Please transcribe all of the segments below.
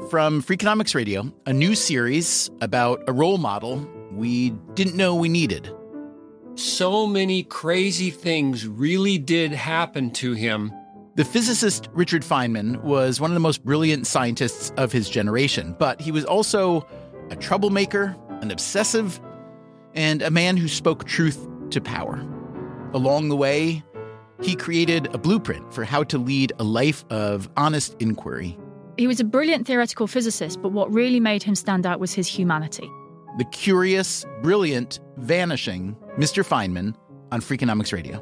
from Freakonomics Radio, a new series about a role model we didn't know we needed. So many crazy things really did happen to him. The physicist Richard Feynman was one of the most brilliant scientists of his generation, but he was also a troublemaker, an obsessive, and a man who spoke truth to power. Along the way, he created a blueprint for how to lead a life of honest inquiry. He was a brilliant theoretical physicist, but what really made him stand out was his humanity. The curious, brilliant, vanishing Mr. Feynman on Freakonomics Radio.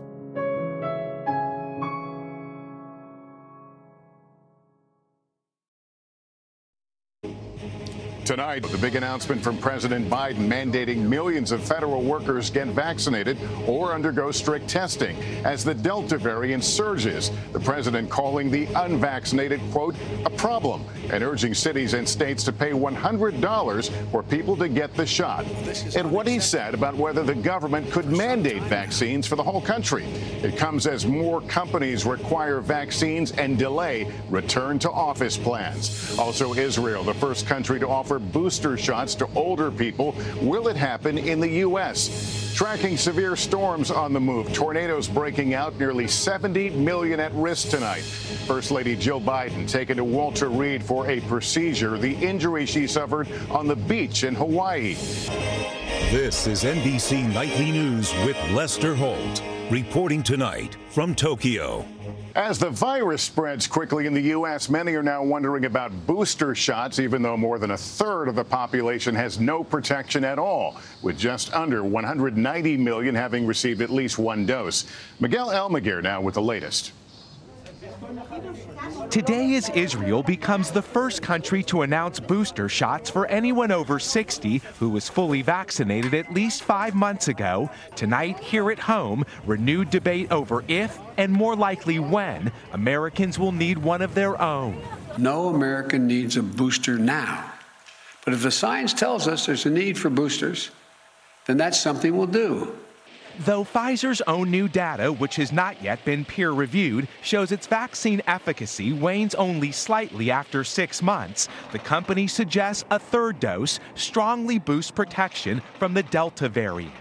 Tonight, the big announcement from President Biden mandating millions of federal workers get vaccinated or undergo strict testing as the Delta variant surges. The president calling the unvaccinated, quote, a problem, and urging cities and states to pay $100 for people to get the shot. And what he said about whether the government could mandate vaccines for the whole country. It comes as more companies require vaccines and delay return to office plans. Also, Israel, the first country to offer booster shots to older people. Will it happen in the U.S.? Tracking severe storms on the move. Tornadoes breaking out, nearly 70 million at risk tonight. First Lady Jill Biden taken to Walter Reed for a procedure, the injury she suffered on the beach in Hawaii. This is NBC Nightly News with Lester Holt, reporting tonight from Tokyo. As the virus spreads quickly in the U.S., many are now wondering about booster shots, even though more than a third of the population has no protection at all, with just under 190 million having received at least one dose. Miguel Almaguer now with the latest. Today, as Israel becomes the first country to announce booster shots for anyone over 60 who was fully vaccinated at least 5 months ago, tonight here at home, renewed debate over if, and more likely when, Americans will need one of their own. No American needs a booster now. But if the science tells us there's a need for boosters, then that's something we'll do. Though Pfizer's own new data, which has not yet been peer-reviewed, shows its vaccine efficacy wanes only slightly after 6 months, the company suggests a third dose strongly boosts protection from the Delta variant.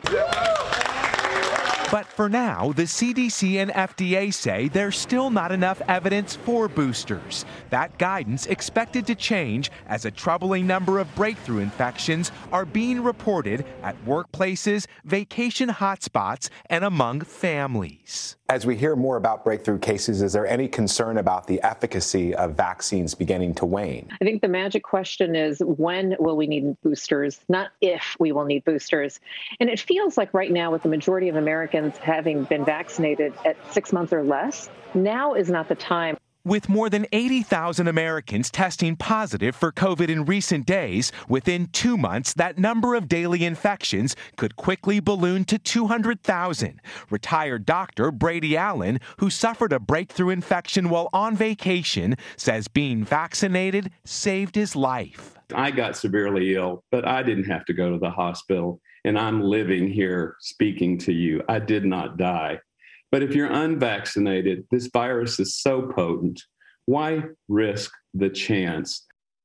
But for now, the CDC and FDA say there's still not enough evidence for boosters. That guidance expected to change as a troubling number of breakthrough infections are being reported at workplaces, vacation hotspots, and among families. As we hear more about breakthrough cases, is there any concern about the efficacy of vaccines beginning to wane? I think the magic question is, when will we need boosters, not if we will need boosters. And it feels like right now, with the majority of Americans having been vaccinated at 6 months or less, now is not the time. With more than 80,000 Americans testing positive for COVID in recent days, within 2 months, that number of daily infections could quickly balloon to 200,000. Retired doctor Brady Allen, who suffered a breakthrough infection while on vacation, says being vaccinated saved his life. I got severely ill, but I didn't have to go to the hospital, and I'm living here speaking to you. I did not die. But if you're unvaccinated, this virus is so potent. Why risk the chance?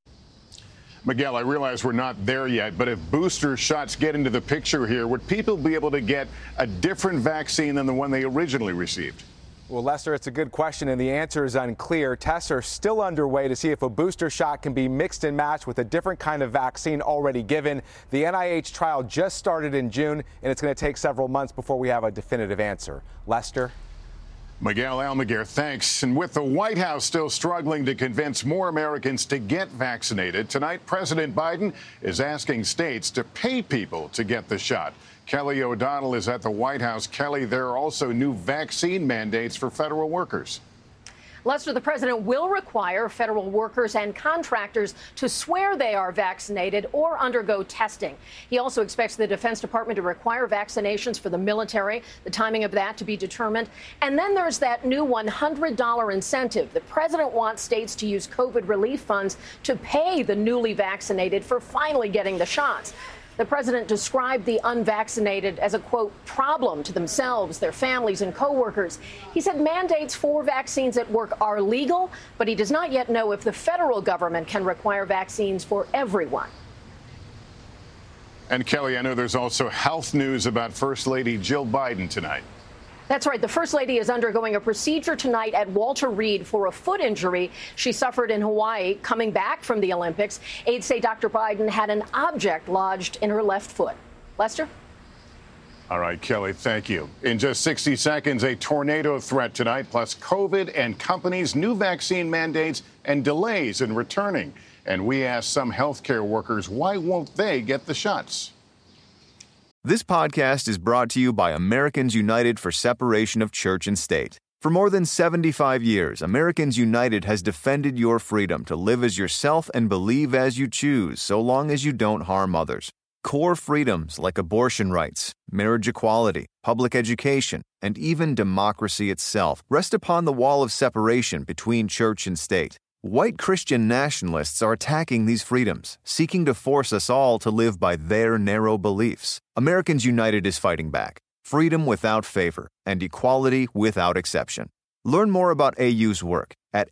Miguel, I realize we're not there yet, but if booster shots get into the picture here, would people be able to get a different vaccine than the one they originally received? Well, Lester, it's a good question, and the answer is unclear. Tests are still underway to see if a booster shot can be mixed and matched with a different kind of vaccine already given. The NIH trial just started in June, and it's going to take several months before we have a definitive answer. Lester? Miguel Almaguer, thanks. And with the White House still struggling to convince more Americans to get vaccinated, tonight President Biden is asking states to pay people to get the shot. Kelly O'Donnell is at the White House. Kelly, there are also new vaccine mandates for federal workers. Lester, the president will require federal workers and contractors to swear they are vaccinated or undergo testing. He also expects the Defense Department to require vaccinations for the military, the timing of that to be determined. And then there's that new $100 incentive. The president wants states to use COVID relief funds to pay the newly vaccinated for finally getting the shots. The president described the unvaccinated as a, quote, problem to themselves, their families, and coworkers. He said mandates for vaccines at work are legal, but he does not yet know if the federal government can require vaccines for everyone. And Kelly, I know there's also health news about First Lady Jill Biden tonight. That's right. The First Lady is undergoing a procedure tonight at Walter Reed for a foot injury she suffered in Hawaii coming back from the Olympics. Aides say Dr. Biden had an object lodged in her left foot. Lester? All right, Kelly, thank you. In just 60 seconds, a tornado threat tonight, plus COVID and companies' new vaccine mandates and delays in returning. And we asked some healthcare workers, why won't they get the shots? This podcast is brought to you by Americans United for Separation of Church and State. For more than 75 years, Americans United has defended your freedom to live as yourself and believe as you choose, so long as you don't harm others. Core freedoms like abortion rights, marriage equality, public education, and even democracy itself rest upon the wall of separation between church and state. White Christian nationalists are attacking these freedoms, seeking to force us all to live by their narrow beliefs. Americans United is fighting back. Freedom without favor and equality without exception. Learn more about AU's work at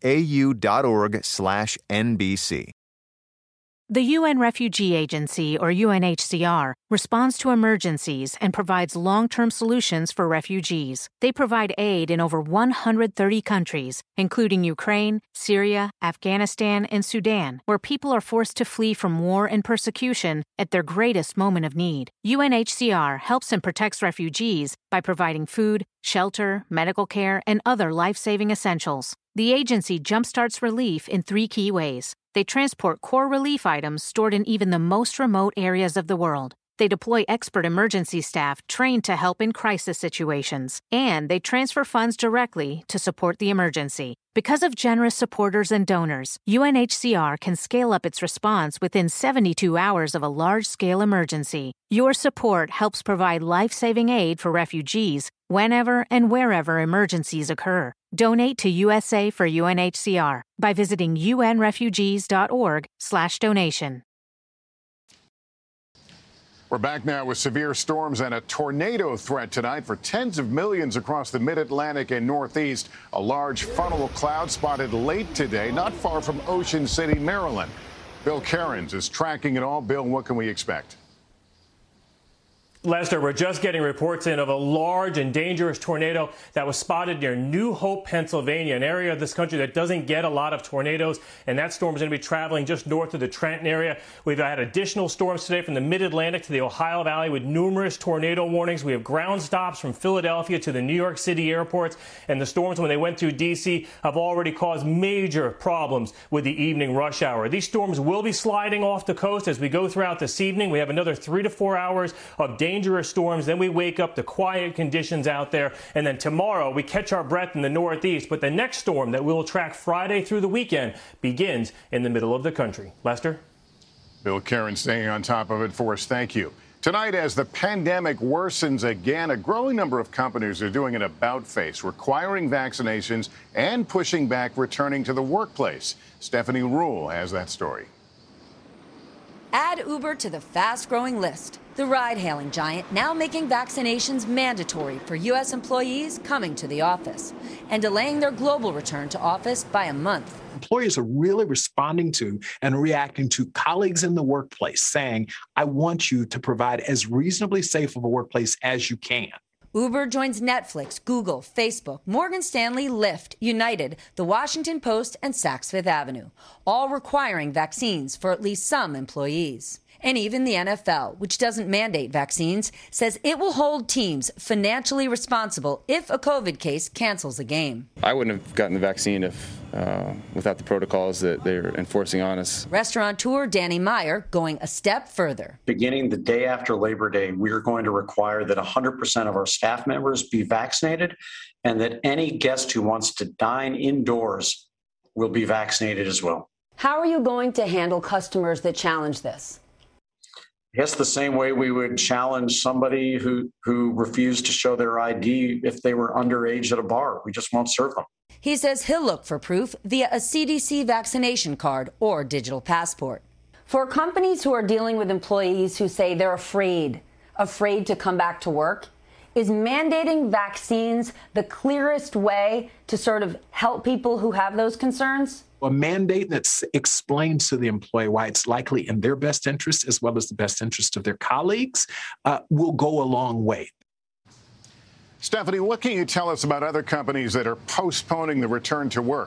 au.org/NBC. The UN Refugee Agency, or UNHCR, responds to emergencies and provides long-term solutions for refugees. They provide aid in over 130 countries, including Ukraine, Syria, Afghanistan, and Sudan, where people are forced to flee from war and persecution at their greatest moment of need. UNHCR helps and protects refugees by providing food, shelter, medical care, and other life-saving essentials. The agency jumpstarts relief in 3 key ways. They transport core relief items stored in even the most remote areas of the world. They deploy expert emergency staff trained to help in crisis situations. And they transfer funds directly to support the emergency. Because of generous supporters and donors, UNHCR can scale up its response within 72 hours of a large-scale emergency. Your support helps provide life-saving aid for refugees whenever and wherever emergencies occur. Donate to USA for UNHCR by visiting unrefugees.org/donation. We're back now with severe storms and a tornado threat tonight for tens of millions across the mid-Atlantic and Northeast. A large funnel of cloud spotted late today, not far from Ocean City, Maryland. Bill Cairns is tracking it all. Bill, what can we expect? Lester, we're just getting reports in of a large and dangerous tornado that was spotted near New Hope, Pennsylvania, an area of this country that doesn't get a lot of tornadoes. And that storm is going to be traveling just north of the Trenton area. We've had additional storms today from the Mid-Atlantic to the Ohio Valley with numerous tornado warnings. We have ground stops from Philadelphia to the New York City airports. And the storms, when they went through D.C., have already caused major problems with the evening rush hour. These storms will be sliding off the coast as we go throughout this evening. We have another 3 to 4 hours of dangerous storms. Then we wake up to quiet conditions out there. And then tomorrow we catch our breath in the Northeast. But the next storm that we will track Friday through the weekend begins in the middle of the country. Lester? Bill Cairns staying on top of it for us. Thank you. Tonight, as the pandemic worsens again, a growing number of companies are doing an about-face, requiring vaccinations and pushing back returning to the workplace. Stephanie Ruhle has that story. Add Uber to the fast-growing list. The ride-hailing giant now making vaccinations mandatory for U.S. employees coming to the office and delaying their global return to office by a month. Employers are really responding to and reacting to colleagues in the workplace saying, I want you to provide as reasonably safe of a workplace as you can. Uber joins Netflix, Google, Facebook, Morgan Stanley, Lyft, United, The Washington Post, and Saks Fifth Avenue, all requiring vaccines for at least some employees. And even the NFL, which doesn't mandate vaccines, says it will hold teams financially responsible if a COVID case cancels a game. I wouldn't have gotten the vaccine if without the protocols that they're enforcing on us. Restaurateur Danny Meyer going a step further. Beginning the day after Labor Day, we are going to require that 100% of our staff members be vaccinated and that any guest who wants to dine indoors will be vaccinated as well. How are you going to handle customers that challenge this? I guess the same way we would challenge somebody who refused to show their ID if they were underage at a bar. We just won't serve them. He says he'll look for proof via a CDC vaccination card or digital passport. For companies who are dealing with employees who say they're afraid to come back to work, is mandating vaccines the clearest way to sort of help people who have those concerns? A mandate that explains to the employee why it's likely in their best interest as well as the best interest of their colleagues will go a long way. Stephanie, what can you tell us about other companies that are postponing the return to work?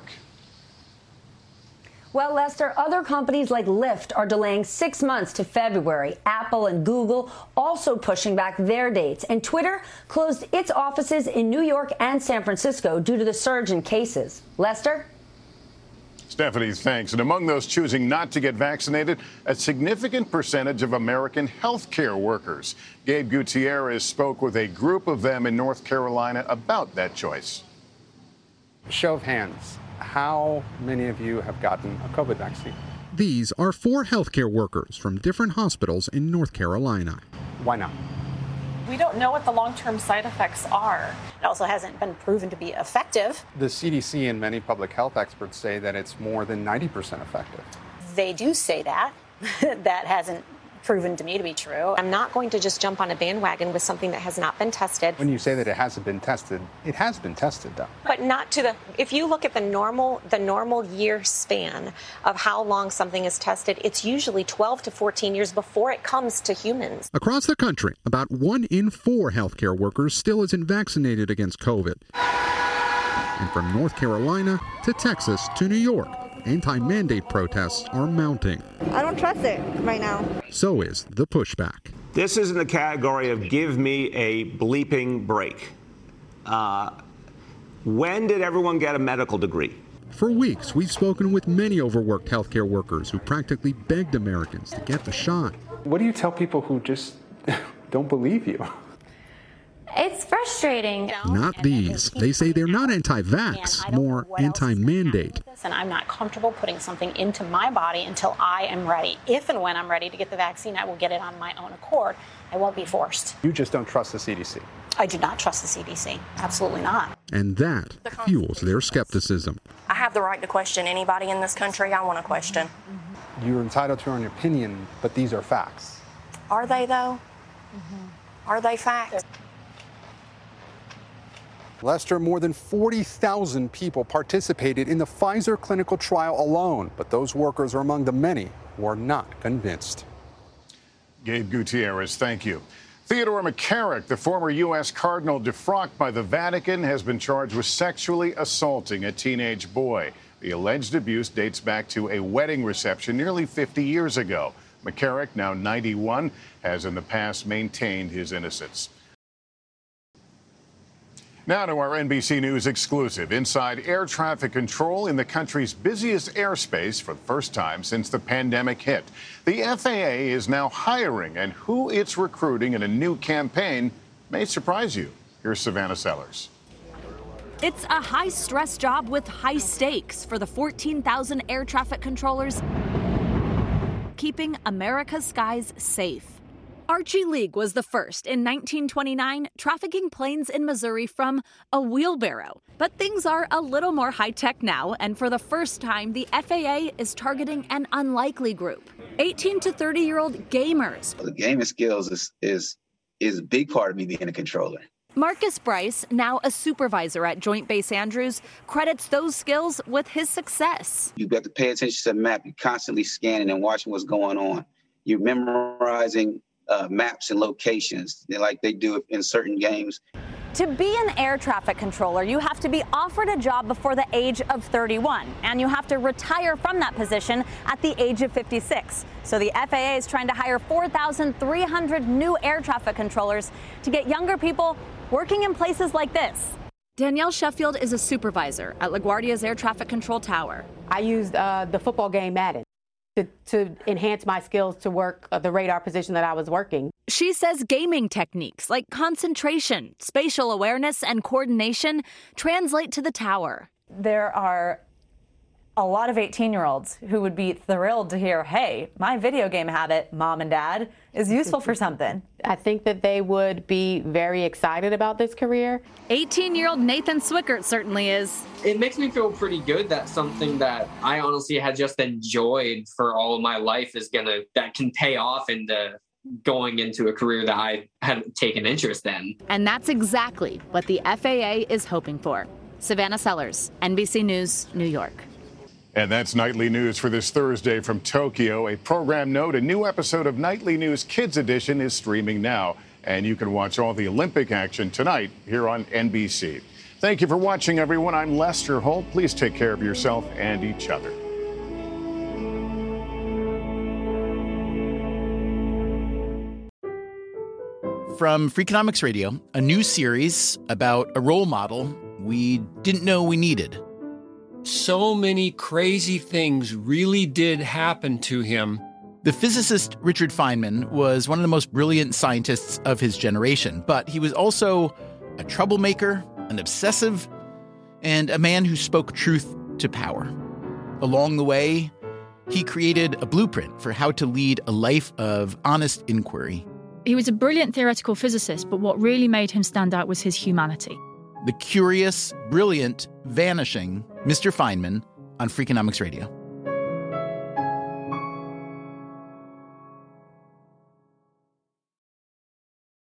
Well, Lester, other companies like Lyft are delaying 6 months to February. Apple and Google also pushing back their dates. And Twitter closed its offices in New York and San Francisco due to the surge in cases. Lester? Stephanie, thanks. And among those choosing not to get vaccinated, a significant percentage of American healthcare workers. Gabe Gutierrez spoke with a group of them in North Carolina about that choice. Show of hands. How many of you have gotten a COVID vaccine? These are 4 healthcare workers from different hospitals in North Carolina. Why not? We don't know what the long-term side effects are. It also hasn't been proven to be effective. The CDC and many public health experts say that it's more than 90% effective. They do say that. That hasn't proven to me to be true. I'm not going to just jump on a bandwagon with something that has not been tested. When you say that it hasn't been tested, it has been tested, though. But not to the, if you look at the normal year span of how long something is tested, it's usually 12 to 14 years before it comes to humans. Across the country, about 1 in 4 healthcare workers still isn't vaccinated against COVID. And from North Carolina to Texas to New York, anti-mandate protests are mounting. I don't trust it right now. So is the pushback. This is in the category of give me a bleeping break. When did everyone get a medical degree? For weeks, we've spoken with many overworked healthcare workers who practically begged Americans to get the shot. What do you tell people who just don't believe you? It's frustrating. Not these. They say they're not anti-vax, more anti-mandate. And I'm not comfortable putting something into my body until I am ready. If and when I'm ready to get the vaccine, I will get it on my own accord. I won't be forced. You just don't trust the CDC. I do not trust the CDC. Absolutely not. And that fuels their skepticism. I have the right to question anybody in this country I want to question. You're entitled to your own opinion, but these are facts. Are they, though? Are they facts? Lester, more than 40,000 people participated in the Pfizer clinical trial alone, but those workers are among the many who are not convinced. Gabe Gutierrez, thank you. Theodore McCarrick, the former U.S. Cardinal defrocked by the Vatican, has been charged with sexually assaulting a teenage boy. The alleged abuse dates back to a wedding reception nearly 50 years ago. McCarrick, now 91, has in the past maintained his innocence. Now to our NBC News exclusive. Inside air traffic control in the country's busiest airspace for the first time since the pandemic hit. The FAA is now hiring, and who it's recruiting in a new campaign may surprise you. Here's Savannah Sellers. It's a high-stress job with high stakes for the 14,000 air traffic controllers keeping America's skies safe. Archie League was the first in 1929 trafficking planes in Missouri from a wheelbarrow. But things are a little more high-tech now, and for the first time, the FAA is targeting an unlikely group, 18 to 30-year-old gamers. The gaming skills is a big part of me being a controller. Marcus Bryce, now a supervisor at Joint Base Andrews, credits those skills with his success. You have to pay attention to the map. You're constantly scanning and watching what's going on. You're memorizing maps and locations like they do in certain games. To be an air traffic controller, you have to be offered a job before the age of 31, and you have to retire from that position at the age of 56. So the FAA is trying to hire 4,300 new air traffic controllers to get younger people working in places like this. Danielle Sheffield is a supervisor at LaGuardia's air traffic control tower. I used the football game Madden to enhance my skills to work the radar position that I was working. She says gaming techniques like concentration, spatial awareness, and coordination translate to the tower. There are a lot of 18-year-olds who would be thrilled to hear, hey, my video game habit, mom and dad, is useful for something. I think that they would be very excited about this career. 18-year-old Nathan Swickert certainly is. It makes me feel pretty good that something that I honestly had just enjoyed for all of my life that can pay off into going into a career that I had taken interest in. And that's exactly what the FAA is hoping for. Savannah Sellers, NBC News, New York. And that's Nightly News for this Thursday from Tokyo. A program note, a new episode of Nightly News Kids Edition is streaming now, and you can watch all the Olympic action tonight here on NBC. Thank you for watching, everyone. I'm Lester Holt. Please take care of yourself and each other. From Freakonomics Radio, a new series about a role model we didn't know we needed. So many crazy things really did happen to him. The physicist Richard Feynman was one of the most brilliant scientists of his generation, but he was also a troublemaker, an obsessive, and a man who spoke truth to power. Along the way, he created a blueprint for how to lead a life of honest inquiry. He was a brilliant theoretical physicist, but what really made him stand out was his humanity. The curious, brilliant, vanishing Mr. Feynman on Freakonomics Radio.